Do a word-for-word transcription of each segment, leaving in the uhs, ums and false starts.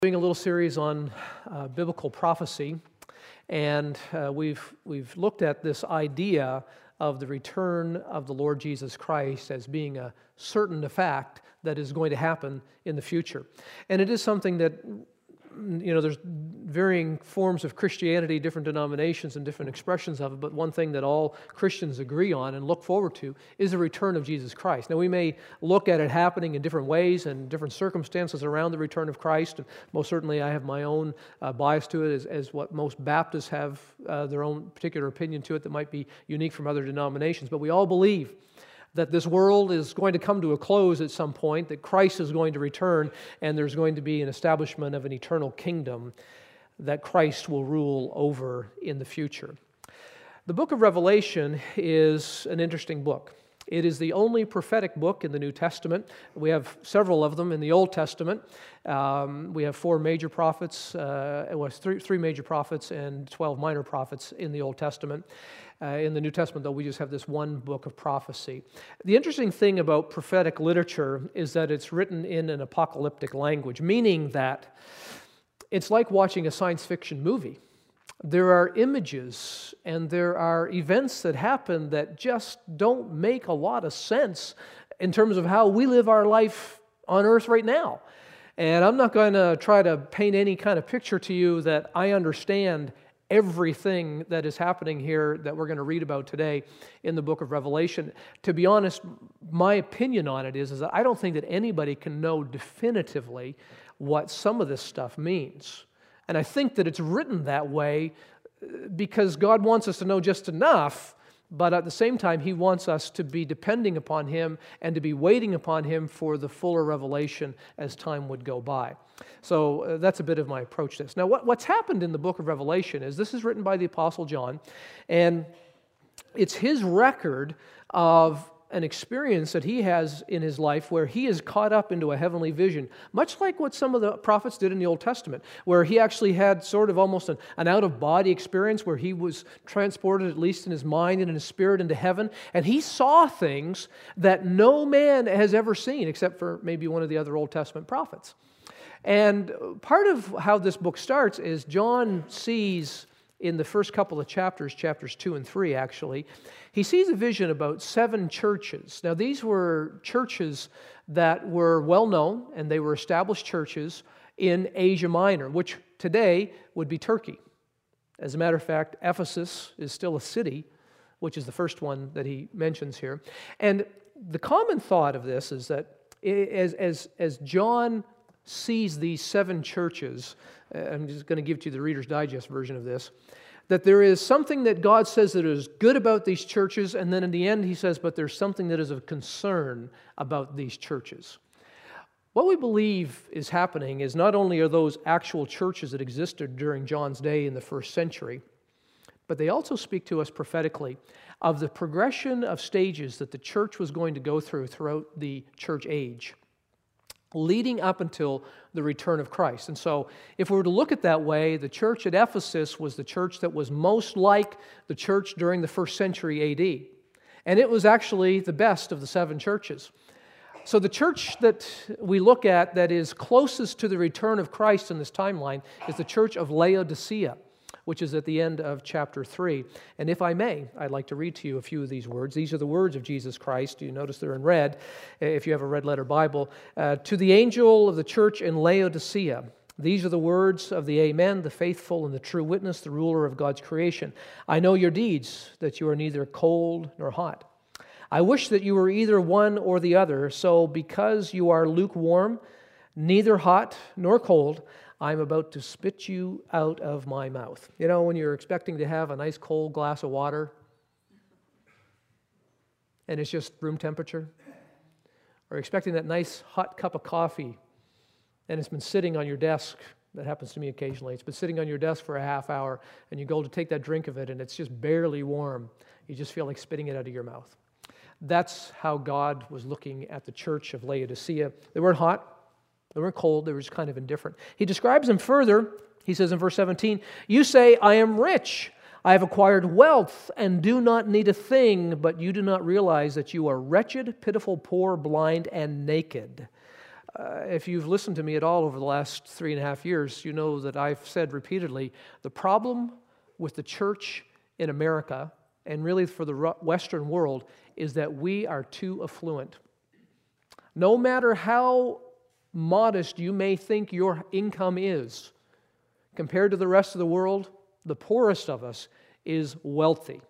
Doing a little series on uh, biblical prophecy, and uh, we've we've looked at this idea of the return of the Lord Jesus Christ as being a certain fact that is going to happen in the future. And it is something that, you know, there's varying forms of Christianity, different denominations and different expressions of it, but one thing that all Christians agree on and look forward to is the return of Jesus Christ. Now, we may look at it happening in different ways and different circumstances around the return of Christ, and most certainly I have my own uh, bias to it, as, as what most Baptists have uh, their own particular opinion to it that might be unique from other denominations, but we all believe that this world is going to come to a close at some point, that Christ is going to return, and there's going to be an establishment of an eternal kingdom that Christ will rule over in the future. The book of Revelation is an interesting book. It is the only prophetic book in the New Testament. We have several of them in the Old Testament. Um, we have four major prophets, uh, it was three, three major prophets and twelve minor prophets in the Old Testament. Uh, in the New Testament, though, we just have this one book of prophecy. The interesting thing about prophetic literature is that it's written in an apocalyptic language, meaning that it's like watching a science fiction movie. There are images and there are events that happen that just don't make a lot of sense in terms of how we live our life on earth right now. And I'm not going to try to paint any kind of picture to you that I understand everything that is happening here that we're going to read about today in the book of Revelation. To be honest, my opinion on it is, is that I don't think that anybody can know definitively what some of this stuff means. And I think that it's written that way because God wants us to know just enough, but at the same time, He wants us to be depending upon Him and to be waiting upon Him for the fuller revelation as time would go by. So uh, that's a bit of my approach to this. Now, what, what's happened in the book of Revelation is this is written by the Apostle John, and it's his record of an experience that he has in his life where he is caught up into a heavenly vision, much like what some of the prophets did in the Old Testament, where he actually had sort of almost an, an out-of-body experience where he was transported, at least in his mind and in his spirit, into heaven, and he saw things that no man has ever seen, except for maybe one of the other Old Testament prophets. And part of how this book starts is John sees in the first couple of chapters, chapters two and three actually, he sees a vision about seven churches. Now these were churches that were well known, and they were established churches in Asia Minor, which today would be Turkey. As a matter of fact, Ephesus is still a city, which is the first one that he mentions here. And the common thought of this is that as, as, as John sees these seven churches, I'm just going to give to you the Reader's Digest version of this, that there is something that God says that is good about these churches, and then in the end he says, but there's something that is of concern about these churches. What we believe is happening is not only are those actual churches that existed during John's day in the first century, but they also speak to us prophetically of the progression of stages that the church was going to go through throughout the church age, leading up until the return of Christ. And so, if we were to look at that way, the church at Ephesus was the church that was most like the church during the first century A D. And it was actually the best of the seven churches. So the church that we look at that is closest to the return of Christ in this timeline is the church of Laodicea, which is at the end of chapter three. And if I may, I'd like to read to you a few of these words. These are the words of Jesus Christ. You notice they're in red, if you have a red letter Bible. Uh, to the angel of the church in Laodicea, these are the words of the Amen, the faithful and the true witness, the ruler of God's creation. I know your deeds, that you are neither cold nor hot. I wish that you were either one or the other. So because you are lukewarm, neither hot nor cold, I'm about to spit you out of my mouth. You know, when you're expecting to have a nice cold glass of water and it's just room temperature, or expecting that nice hot cup of coffee and it's been sitting on your desk, that happens to me occasionally, it's been sitting on your desk for a half hour and you go to take that drink of it and it's just barely warm. You just feel like spitting it out of your mouth. That's how God was looking at the church of Laodicea. They weren't hot. They weren't cold, they were just kind of indifferent. He describes them further. He says in verse seventeen, you say, I am rich, I have acquired wealth, and do not need a thing, but you do not realize that you are wretched, pitiful, poor, blind, and naked. Uh, if you've listened to me at all over the last three and a half years, you know that I've said repeatedly, the problem with the church in America, and really for the Western world, is that we are too affluent. No matter how modest you may think your income is, compared to the rest of the world, the poorest of us is wealthy.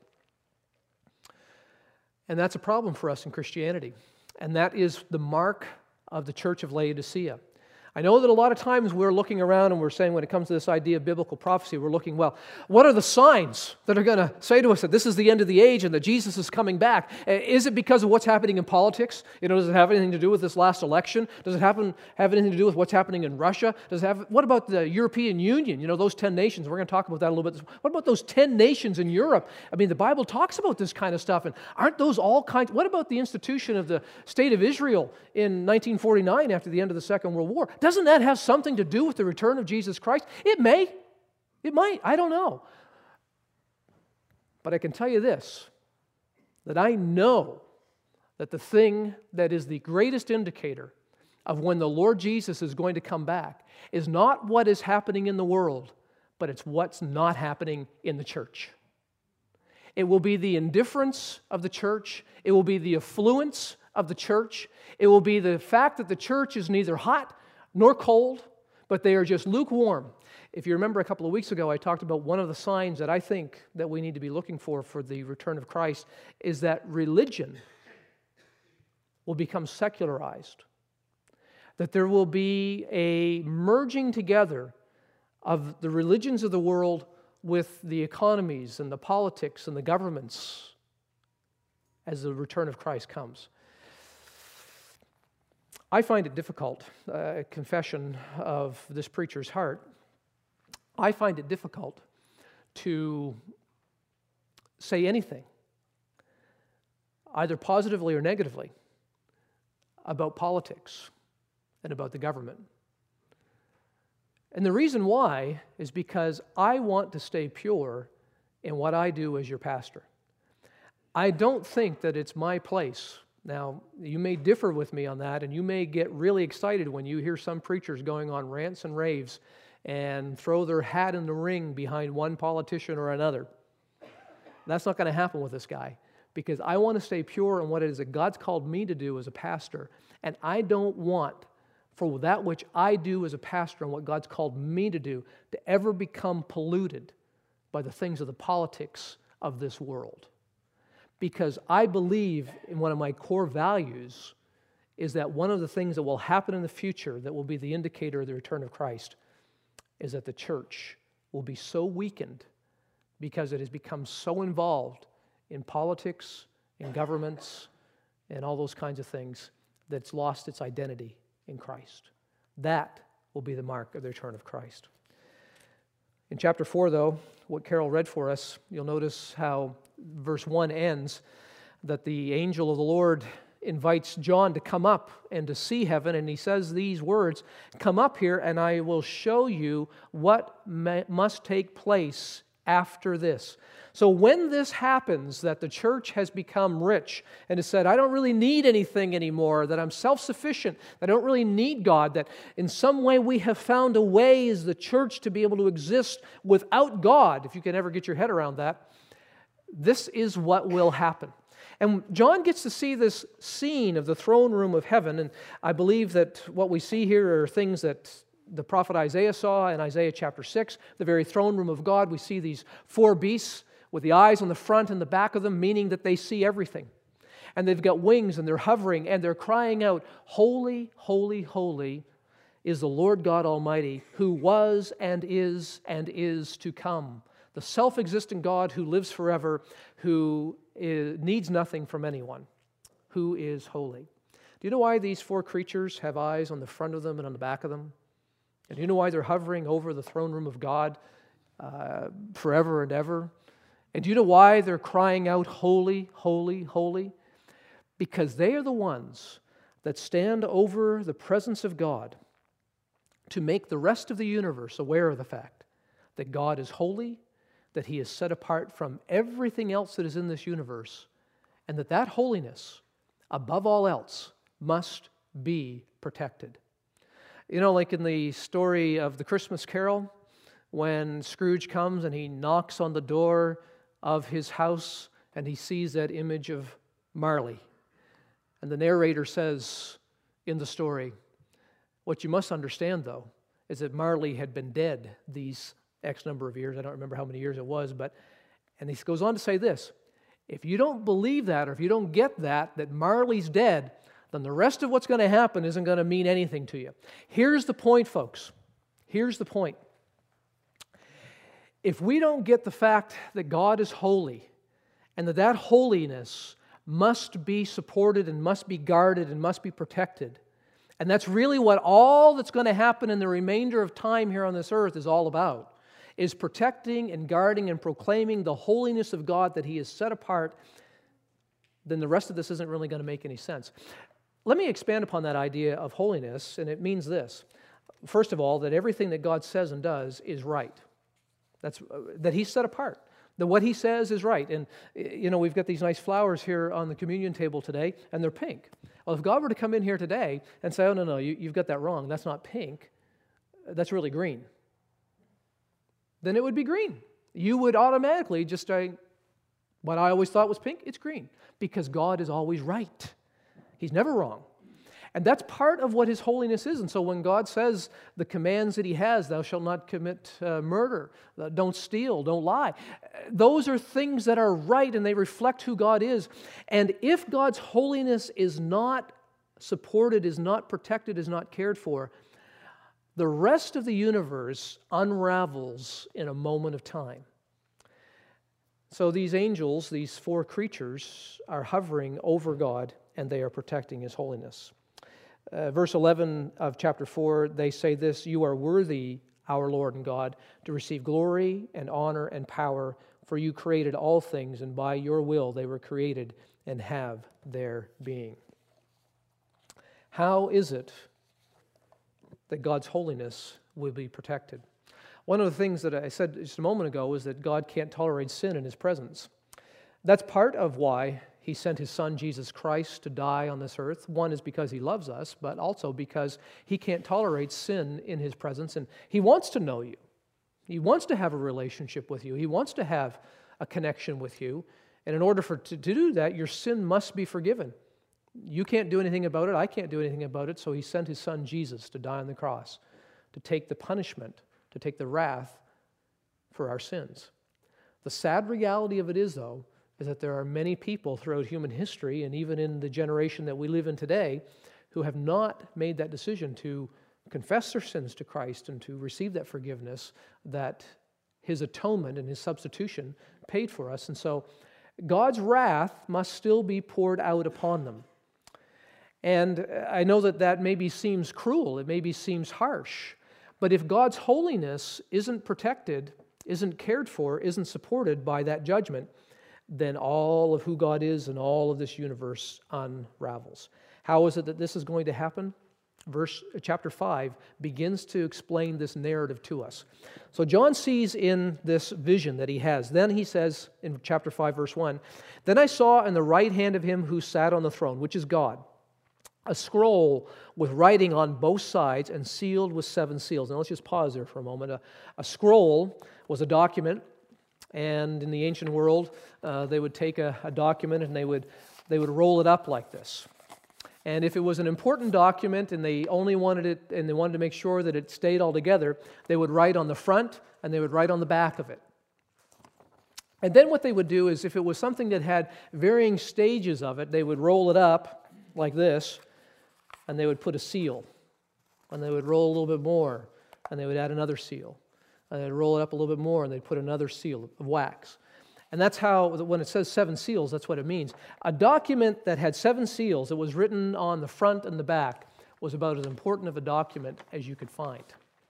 And that's a problem for us in Christianity. And that is the mark of the church of Laodicea. I know that a lot of times we're looking around and we're saying, when it comes to this idea of biblical prophecy, we're looking, well, what are the signs that are going to say to us that this is the end of the age and that Jesus is coming back? Is it because of what's happening in politics? You know, does it have anything to do with this last election? Does it happen, have anything to do with what's happening in Russia? Does it have, what about the European Union? You know, those ten nations. We're going to talk about that a little bit. What about those ten nations in Europe? I mean, the Bible talks about this kind of stuff, and aren't those all kinds? What about the institution of the State of Israel in nineteen forty-nine after the end of the Second World War? Doesn't that have something to do with the return of Jesus Christ? It may. It might. I don't know. But I can tell you this, that I know that the thing that is the greatest indicator of when the Lord Jesus is going to come back is not what is happening in the world, but it's what's not happening in the church. It will be the indifference of the church. It will be the affluence of the church. It will be the fact that the church is neither hot nor cold, but they are just lukewarm. If you remember a couple of weeks ago, I talked about one of the signs that I think that we need to be looking for for the return of Christ is that religion will become secularized, that there will be a merging together of the religions of the world with the economies and the politics and the governments as the return of Christ comes. I find it difficult, uh, confession of this preacher's heart, I find it difficult to say anything, either positively or negatively, about politics and about the government. And the reason why is because I want to stay pure in what I do as your pastor. I don't think that it's my place. Now, you may differ with me on that, and you may get really excited when you hear some preachers going on rants and raves and throw their hat in the ring behind one politician or another. That's not going to happen with this guy, because I want to stay pure in what it is that God's called me to do as a pastor, and I don't want for that which I do as a pastor and what God's called me to do to ever become polluted by the things of the politics of this world. Because I believe in one of my core values is that one of the things that will happen in the future that will be the indicator of the return of Christ is that the church will be so weakened because it has become so involved in politics, in governments, and all those kinds of things that it's lost its identity in Christ. That will be the mark of the return of Christ. In chapter four, though, what Carol read for us, you'll notice how verse one ends, that the angel of the Lord invites John to come up and to see heaven, and he says these words, "Come up here and I will show you what may, must take place after this." So when this happens, that the church has become rich and has said, I don't really need anything anymore, that I'm self-sufficient, that I don't really need God, that in some way we have found a way as the church to be able to exist without God, if you can ever get your head around that, this is what will happen. And John gets to see this scene of the throne room of heaven, and I believe that what we see here are things that the prophet Isaiah saw in Isaiah chapter six, the very throne room of God. We see these four beasts with the eyes on the front and the back of them, meaning that they see everything. And they've got wings, and they're hovering, and they're crying out, "Holy, holy, holy is the Lord God Almighty, who was and is and is to come." The self-existent God who lives forever, who is, needs nothing from anyone, who is holy. Do you know why these four creatures have eyes on the front of them and on the back of them? And do you know why they're hovering over the throne room of God uh, forever and ever? And do you know why they're crying out, "Holy, holy, holy"? Because they are the ones that stand over the presence of God to make the rest of the universe aware of the fact that God is holy, that He is set apart from everything else that is in this universe, and that that holiness, above all else, must be protected You know, like in the story of the Christmas Carol, when Scrooge comes and he knocks on the door of his house and he sees that image of Marley. And the narrator says in the story, what you must understand, though, is that Marley had been dead these X number of years. I don't remember how many years it was, but, and he goes on to say this, if you don't believe that, or if you don't get that, that Marley's dead, then the rest of what's going to happen isn't going to mean anything to you. Here's the point, folks. Here's the point. If we don't get the fact that God is holy, and that that holiness must be supported and must be guarded and must be protected, and that's really what all that's going to happen in the remainder of time here on this earth is all about, is protecting and guarding and proclaiming the holiness of God that He has set apart, then the rest of this isn't really going to make any sense. Let me expand upon that idea of holiness, and it means this. First of all, that everything that God says and does is right. That's that He's set apart. That what He says is right. And, you know, we've got these nice flowers here on the communion table today, and they're pink. Well, if God were to come in here today and say, oh, no, no, you, you've got that wrong. That's not pink. That's really green. Then it would be green. You would automatically just say, what I always thought was pink, it's green. Because God is always right. He's never wrong. And that's part of what His holiness is. And so when God says the commands that He has, thou shalt not commit uh, murder, uh, don't steal, don't lie, those are things that are right and they reflect who God is. And if God's holiness is not supported, is not protected, is not cared for, the rest of the universe unravels in a moment of time. So these angels, these four creatures, are hovering over God and they are protecting His holiness. Uh, verse eleven of chapter four, they say this, you are worthy, our Lord and God, to receive glory and honor and power, for you created all things, and by your will they were created and have their being. How is it that God's holiness will be protected? One of the things that I said just a moment ago is that God can't tolerate sin in His presence. That's part of why He sent His Son, Jesus Christ, to die on this earth. One is because He loves us, but also because He can't tolerate sin in His presence, and He wants to know you. He wants to have a relationship with you. He wants to have a connection with you, and in order for to, to do that, your sin must be forgiven. You can't do anything about it. I can't do anything about it, so He sent His Son, Jesus, to die on the cross, to take the punishment, to take the wrath for our sins. The sad reality of it is, though, is that there are many people throughout human history, and even in the generation that we live in today, who have not made that decision to confess their sins to Christ and to receive that forgiveness that His atonement and His substitution paid for us. And so God's wrath must still be poured out upon them. And I know that that maybe seems cruel, it maybe seems harsh, but if God's holiness isn't protected, isn't cared for, isn't supported by that judgment, then all of who God is and all of this universe unravels. How is it that this is going to happen? Verse chapter five begins to explain this narrative to us. So John sees in this vision that he has, then he says in chapter five, verse one, then I saw in the right hand of Him who sat on the throne, which is God, a scroll with writing on both sides and sealed with seven seals. Now let's just pause there for a moment. A, a scroll was a document. And in the ancient world, uh, they would take a, a document and they would they would roll it up like this. And if it was an important document and they only wanted it and they wanted to make sure that it stayed all together, they would write on the front and they would write on the back of it. And then what they would do is if it was something that had varying stages of it, they would roll it up like this and they would put a seal. And they would roll a little bit more and they would add another seal. And they'd roll it up a little bit more, and they'd put another seal of wax. And that's how, when it says seven seals, that's what it means. A document that had seven seals, that was written on the front and the back, was about as important of a document as you could find.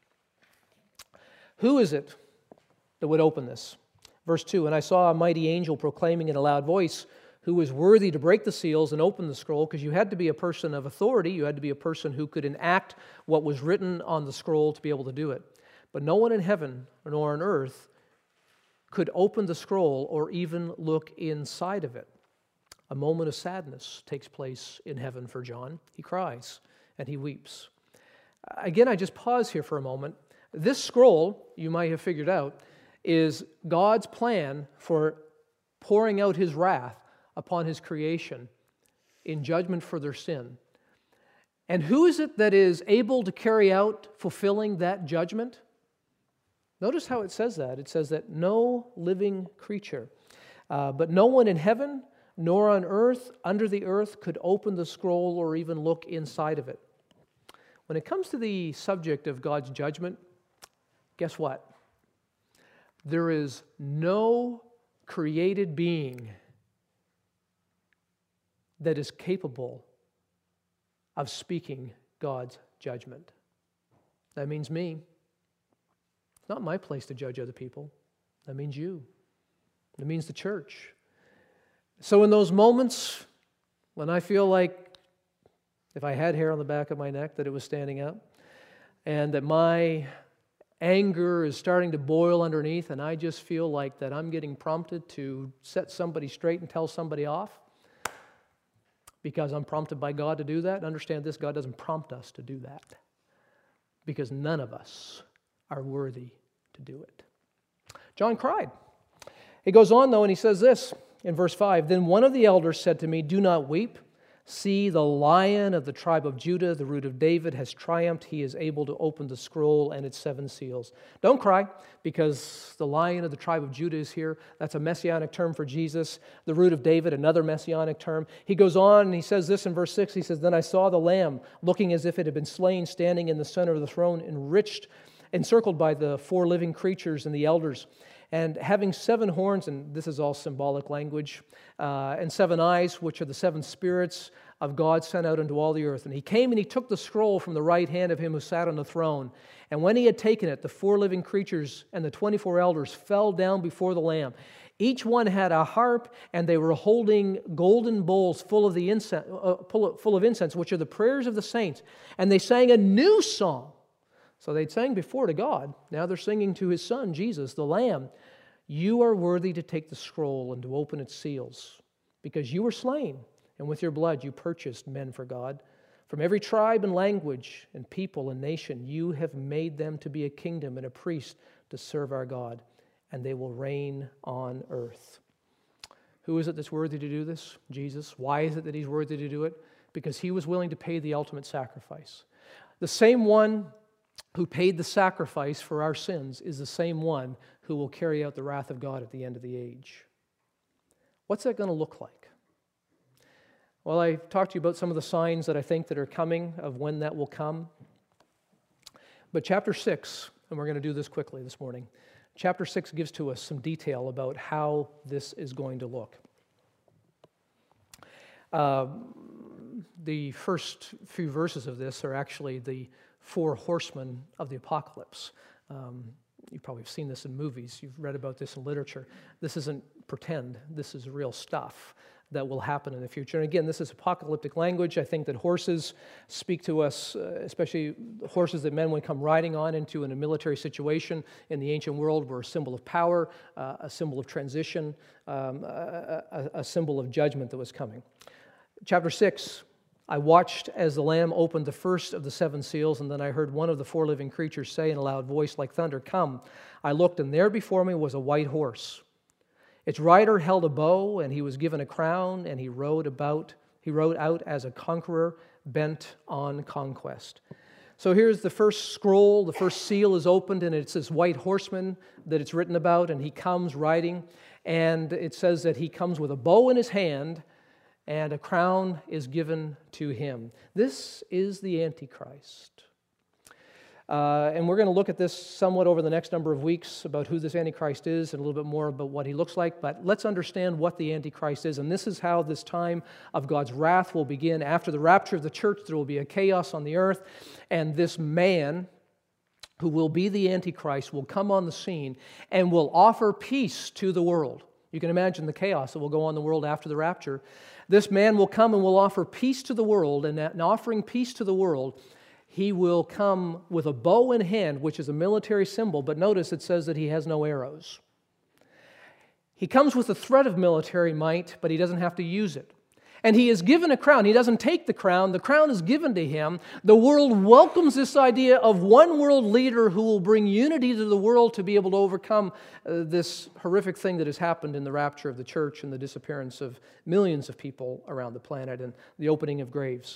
Who is it that would open this? Verse two, and I saw a mighty angel proclaiming in a loud voice, who was worthy to break the seals and open the scroll, because you had to be a person of authority, you had to be a person who could enact what was written on the scroll to be able to do it. But no one in heaven nor on earth could open the scroll or even look inside of it. A moment of sadness takes place in heaven for John. He cries and he weeps. Again, I just pause here for a moment. This scroll, you might have figured out, is God's plan for pouring out His wrath upon His creation in judgment for their sin. And who is it that is able to carry out fulfilling that judgment? Notice how it says that. It says that no living creature, uh, but no one in heaven, nor on earth, under the earth, could open the scroll or even look inside of it. When it comes to the subject of God's judgment, guess what? There is no created being that is capable of speaking God's judgment. That means me. It's not my place to judge other people. That means you. It means the church. So in those moments when I feel like if I had hair on the back of my neck that it was standing up, and that my anger is starting to boil underneath, and I just feel like that I'm getting prompted to set somebody straight and tell somebody off because I'm prompted by God to do that. Understand this, God doesn't prompt us to do that because none of us are worthy to do it. John cried. He goes on though and he says this in verse five, "Then one of the elders said to me, 'Do not weep. See, the Lion of the tribe of Judah, the root of David, has triumphed. He is able to open the scroll and its seven seals.'" Don't cry, because the Lion of the tribe of Judah is here. That's a messianic term for Jesus. The root of David, another messianic term. He goes on and he says this in verse six. He says, "Then I saw the Lamb, looking as if it had been slain, standing in the center of the throne, enriched, encircled by the four living creatures and the elders. And having seven horns," and this is all symbolic language, uh, "and seven eyes, which are the seven spirits of God sent out into all the earth. And he came and he took the scroll from the right hand of him who sat on the throne. And when he had taken it, the four living creatures and the twenty-four elders fell down before the Lamb. Each one had a harp, and they were holding golden bowls full of the incense, uh, full of incense, which are the prayers of the saints. And they sang a new song." So they'd sang before to God. Now they're singing to His Son, Jesus, the Lamb. "You are worthy to take the scroll and to open its seals, because you were slain, and with your blood you purchased men for God. From every tribe and language and people and nation, you have made them to be a kingdom and a priest to serve our God, and they will reign on earth." Who is it that's worthy to do this? Jesus. Why is it that He's worthy to do it? Because He was willing to pay the ultimate sacrifice. The same one who paid the sacrifice for our sins is the same one who will carry out the wrath of God at the end of the age. What's that going to look like? Well, I talked to you about some of the signs that I think that are coming of when that will come. But chapter six, and we're going to do this quickly this morning, chapter six gives to us some detail about how this is going to look. Uh, the first few verses of this are actually the four horsemen of the apocalypse. Um, you probably have seen this in movies. You've read about this in literature. This isn't pretend. This is real stuff that will happen in the future. And again, this is apocalyptic language. I think that horses speak to us, uh, especially horses that men would come riding on into in a military situation in the ancient world were a symbol of power, uh, a symbol of transition, um, a, a, a symbol of judgment that was coming. Chapter six, "I watched as the Lamb opened the first of the seven seals, and then I heard one of the four living creatures say in a loud voice like thunder, 'Come.' I looked, and there before me was a white horse. Its rider held a bow, and he was given a crown, and he rode about. He rode out as a conqueror bent on conquest." So here's the first scroll. The first seal is opened, and it's this white horseman that it's written about, and he comes riding, and it says that he comes with a bow in his hand, and a crown is given to him. This is the Antichrist. Uh, and we're going to look at this somewhat over the next number of weeks about who this Antichrist is and a little bit more about what he looks like. But let's understand what the Antichrist is. And this is how this time of God's wrath will begin. After the rapture of the church, there will be a chaos on the earth. And this man, who will be the Antichrist, will come on the scene and will offer peace to the world. You can imagine the chaos that will go on in the world after the rapture. This man will come and will offer peace to the world, and in offering peace to the world, he will come with a bow in hand, which is a military symbol, but notice it says that he has no arrows. He comes with the threat of military might, but he doesn't have to use it. And he is given a crown. He doesn't take the crown. The crown is given to him. The world welcomes this idea of one world leader who will bring unity to the world to be able to overcome uh, this horrific thing that has happened in the rapture of the church and the disappearance of millions of people around the planet and the opening of graves.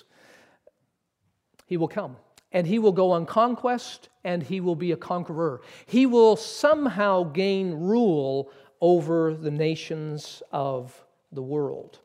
He will come. And he will go on conquest, and he will be a conqueror. He will somehow gain rule over the nations of the world.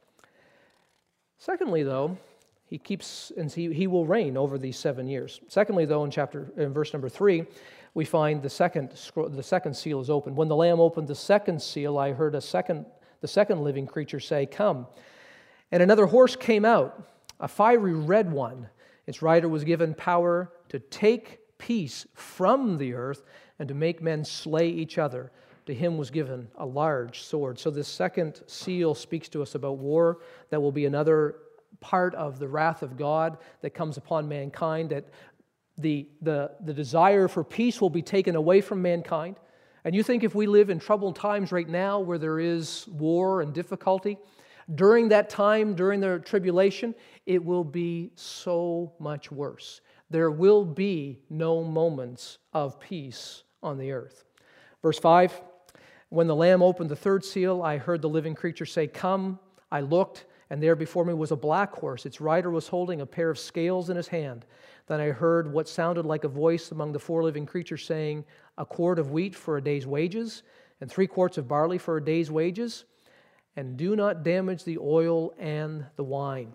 Secondly, though, he keeps and he, he will reign over these seven years. Secondly, though, in chapter in verse number three, we find the second the second seal is opened. When the Lamb opened the second seal, I heard a second the second living creature say, "Come." And another horse came out, a fiery red one. Its rider was given power to take peace from the earth and to make men slay each other. To him was given a large sword. So this second seal speaks to us about war. That will be another part of the wrath of God that comes upon mankind, that the, the, the desire for peace will be taken away from mankind. And you think if we live in troubled times right now where there is war and difficulty, during that time, during the tribulation, it will be so much worse. There will be no moments of peace on the earth. Verse five, when the Lamb opened the third seal, I heard the living creature say, "Come." I looked, and there before me was a black horse. Its rider was holding a pair of scales in his hand. Then I heard what sounded like a voice among the four living creatures saying, "A quart of wheat for a day's wages, and three quarts of barley for a day's wages, and do not damage the oil and the wine."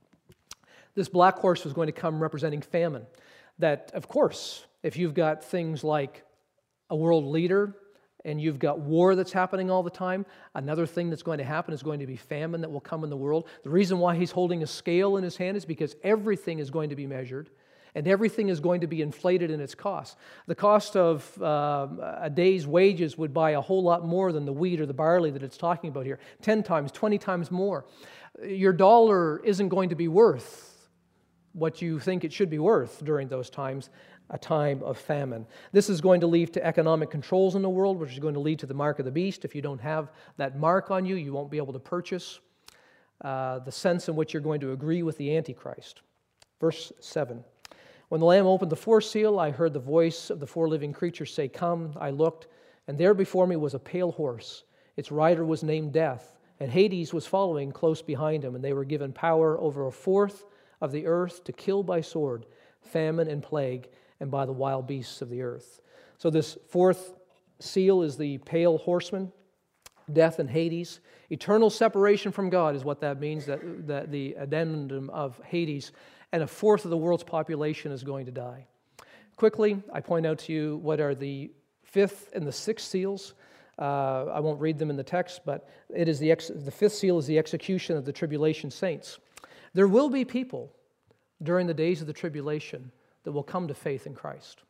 This black horse was going to come representing famine. That, of course, if you've got things like a world leader and you've got war that's happening all the time, another thing that's going to happen is going to be famine that will come in the world. The reason why he's holding a scale in his hand is because everything is going to be measured and everything is going to be inflated in its cost. The cost of uh, a day's wages would buy a whole lot more than the wheat or the barley that it's talking about here. ten times, twenty times more. Your dollar isn't going to be worth what you think it should be worth during those times, a time of famine. This is going to lead to economic controls in the world, which is going to lead to the mark of the beast. If you don't have that mark on you, you won't be able to purchase uh, the sense in which you're going to agree with the Antichrist. Verse seven. When the Lamb opened the fourth seal, I heard the voice of the four living creatures say, "Come." I looked, and there before me was a pale horse. Its rider was named Death, and Hades was following close behind him, and they were given power over a fourth of the earth to kill by sword, famine, and plague, and by the wild beasts of the earth. So this fourth seal is the pale horseman, death and Hades. Eternal separation from God is what that means, that, that the addendum of Hades, and a fourth of the world's population is going to die. Quickly, I point out to you what are the fifth and the sixth seals. Uh, I won't read them in the text, but it is the, ex- the fifth seal is the execution of the tribulation saints. There will be people during the days of the tribulation that will come to faith in Christ.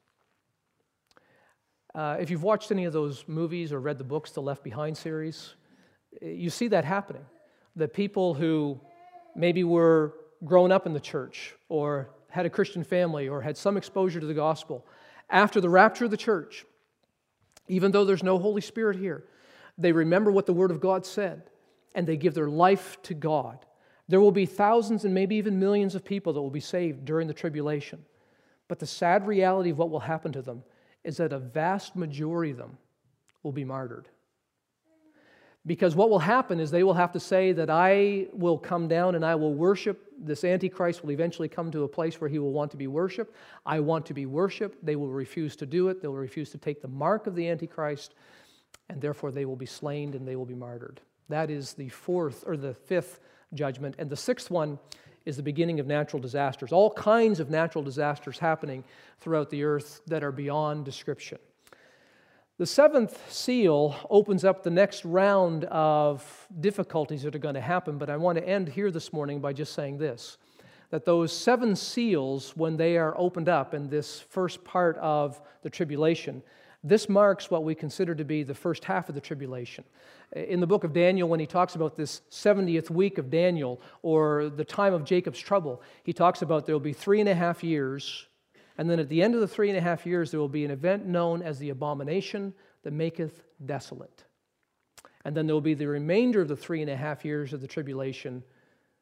Uh, if you've watched any of those movies or read the books, the Left Behind series, you see that happening. The people who maybe were grown up in the church or had a Christian family or had some exposure to the gospel, after the rapture of the church, even though there's no Holy Spirit here, they remember what the Word of God said and they give their life to God. There will be thousands and maybe even millions of people that will be saved during the tribulation. But the sad reality of what will happen to them is that a vast majority of them will be martyred. Because what will happen is they will have to say that I will come down and I will worship. This Antichrist will eventually come to a place where he will want to be worshiped. I want to be worshiped. They will refuse to do it. They will refuse to take the mark of the Antichrist, and therefore they will be slain and they will be martyred. That is the fourth or the fifth judgment. And the sixth one is the beginning of natural disasters. All kinds of natural disasters happening throughout the earth that are beyond description. The seventh seal opens up the next round of difficulties that are going to happen, but I want to end here this morning by just saying this, that those seven seals, when they are opened up in this first part of the tribulation, this marks what we consider to be the first half of the tribulation. In the book of Daniel, when he talks about this seventieth week of Daniel, or the time of Jacob's trouble, he talks about there will be three and a half years, and then at the end of the three and a half years, there will be an event known as the abomination that maketh desolate. And then there will be the remainder of the three and a half years of the tribulation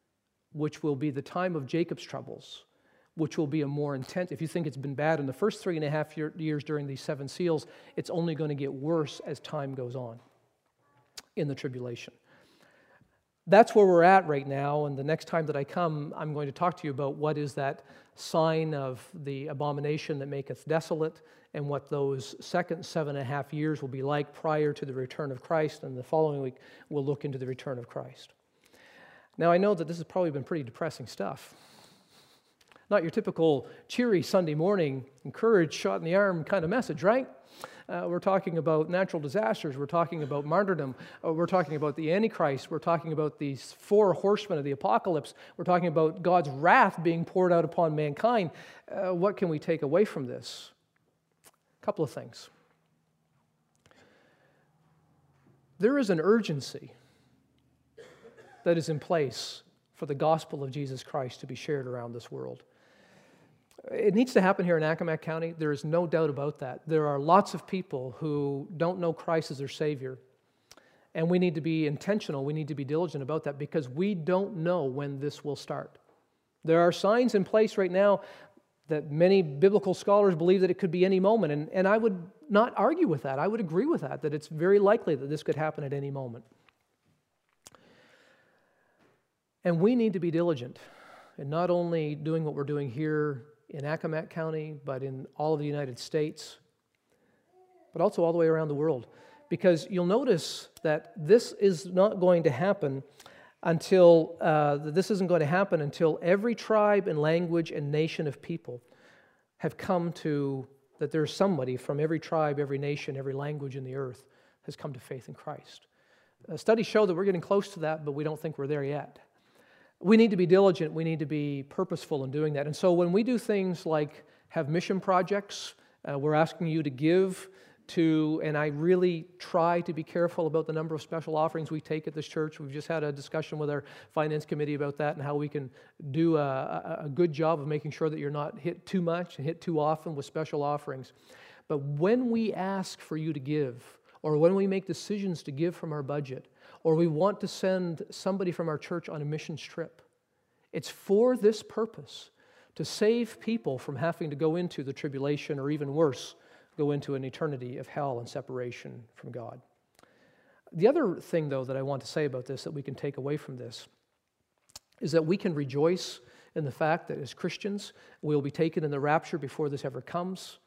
which will be the time of Jacob's troubles, which will be a more intense. If you think it's been bad in the first three and a half year, years during these seven seals, it's only going to get worse as time goes on in the tribulation. That's where we're at right now, and the next time that I come, I'm going to talk to you about what is that sign of the abomination that maketh desolate, and what those second seven and a half years will be like prior to the return of Christ, and the following week we'll look into the return of Christ. Now, I know that this has probably been pretty depressing stuff. Not your typical cheery Sunday morning, encourage, shot in the arm kind of message, right? Uh, we're talking about natural disasters. We're talking about martyrdom. Uh, we're talking about the Antichrist. We're talking about these four horsemen of the apocalypse. We're talking about God's wrath being poured out upon mankind. Uh, what can we take away from this? A couple of things. There is an urgency that is in place for the gospel of Jesus Christ to be shared around this world. It needs to happen here in Accomack County. There is no doubt about that. There are lots of people who don't know Christ as their Savior, and we need to be intentional. We need to be diligent about that because we don't know when this will start. There are signs in place right now that many biblical scholars believe that it could be any moment, and, and I would not argue with that. I would agree with that, that it's very likely that this could happen at any moment. And we need to be diligent in not only doing what we're doing here in Accomack County, but in all of the United States, but also all the way around the world. Because you'll notice that this is not going to happen until, uh, this isn't going to happen until every tribe and language and nation of people have come to, that there's somebody from every tribe, every nation, every language in the earth has come to faith in Christ. Uh, studies show that we're getting close to that, but we don't think we're there yet. We need to be diligent. We need to be purposeful in doing that. And so when we do things like have mission projects, uh, we're asking you to give to, and I really try to be careful about the number of special offerings we take at this church. We've just had a discussion with our finance committee about that and how we can do a, a, a good job of making sure that you're not hit too much and hit too often with special offerings. But when we ask for you to give, or when we make decisions to give from our budget, or we want to send somebody from our church on a missions trip, it's for this purpose, to save people from having to go into the tribulation, or even worse, go into an eternity of hell and separation from God. The other thing, though, that I want to say about this that we can take away from this is that we can rejoice in the fact that as Christians, we will be taken in the rapture before this ever comes.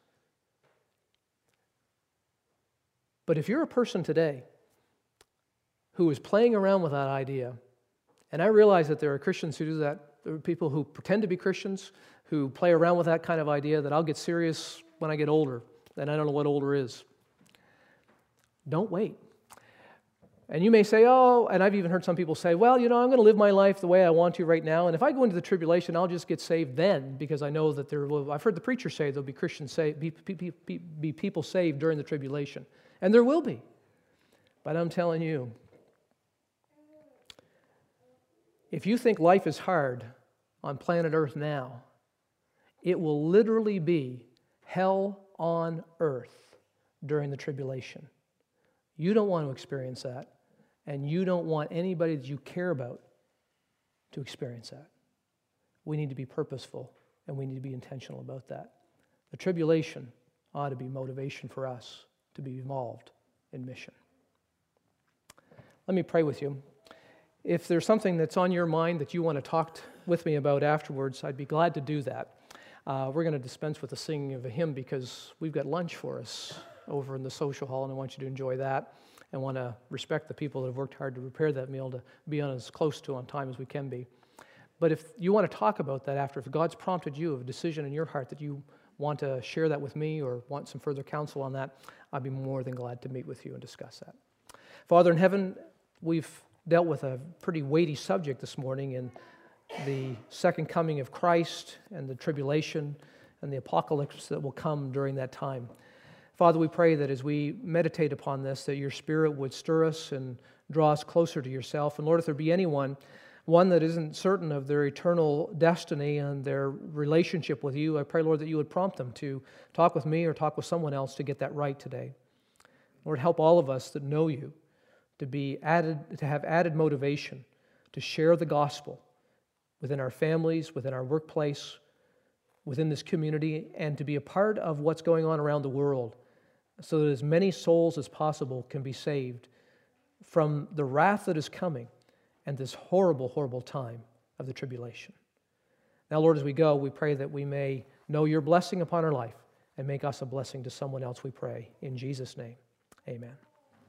But if you're a person today who is playing around with that idea, and I realize that there are Christians who do that, there are people who pretend to be Christians, who play around with that kind of idea that I'll get serious when I get older, and I don't know what older is. Don't wait. And you may say, oh, and I've even heard some people say, well, you know, I'm going to live my life the way I want to right now, and if I go into the tribulation, I'll just get saved then, because I know that there will, I've heard the preacher say there'll be Christians saved, be, be, be, be people saved during the tribulation. And there will be. But I'm telling you, if you think life is hard on planet Earth now, it will literally be hell on earth during the tribulation. You don't want to experience that, and you don't want anybody that you care about to experience that. We need to be purposeful, and we need to be intentional about that. The tribulation ought to be motivation for us to be involved in mission. Let me pray with you. If there's something that's on your mind that you want to talk t- with me about afterwards, I'd be glad to do that. Uh, we're going to dispense with the singing of a hymn because we've got lunch for us over in the social hall, and I want you to enjoy that. I want to respect the people that have worked hard to prepare that meal, to be on as close to on time as we can be. But if you want to talk about that after, if God's prompted you of a decision in your heart that you want to share that with me or want some further counsel on that, I'd be more than glad to meet with you and discuss that. Father in heaven, we've dealt with a pretty weighty subject this morning in the second coming of Christ and the tribulation and the apocalypse that will come during that time. Father, we pray that as we meditate upon this, that your Spirit would stir us and draw us closer to yourself. And Lord, if there be anyone, one that isn't certain of their eternal destiny and their relationship with you, I pray, Lord, that you would prompt them to talk with me or talk with someone else to get that right today. Lord, help all of us that know you to be added, to have added motivation to share the gospel within our families, within our workplace, within this community, and to be a part of what's going on around the world so that as many souls as possible can be saved from the wrath that is coming and this horrible, horrible time of the tribulation. Now, Lord, as we go, we pray that we may know your blessing upon our life and make us a blessing to someone else, we pray. In Jesus' name, amen.